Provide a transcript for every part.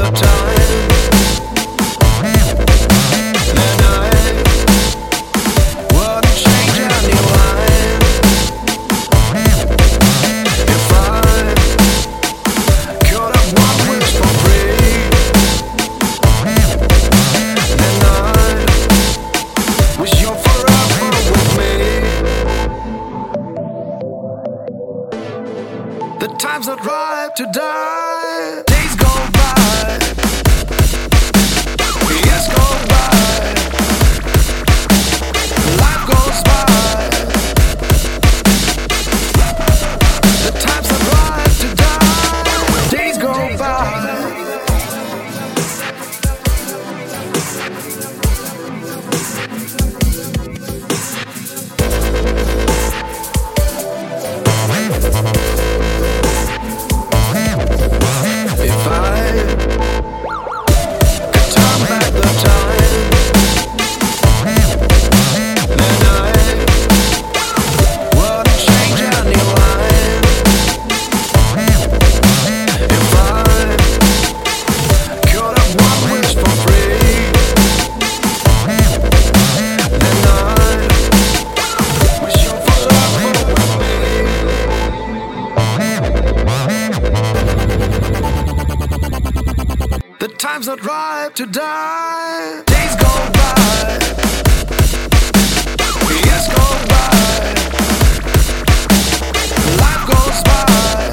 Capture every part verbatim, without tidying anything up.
the time, and I wouldn't change any line. If I could have one wish for free, then I'd wish you forever with me. The time's not ripe to die. Days go by, years go by, life goes by. The time's not ripe to die. Days go by. If I could turn back the time, then I wouldn't change any line. If I could have one wish for free, then I'd wish you forever with me. The time's not ripe to die. Days go by, years go by, life goes by.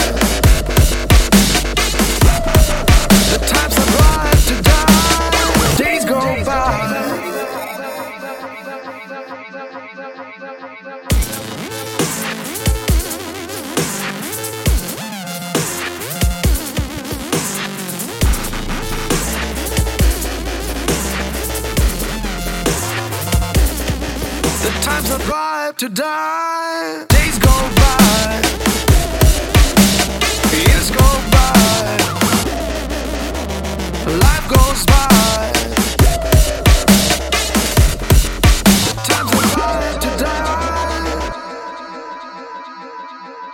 The time's not ripe to die. Days go by. The time's not ripe to die.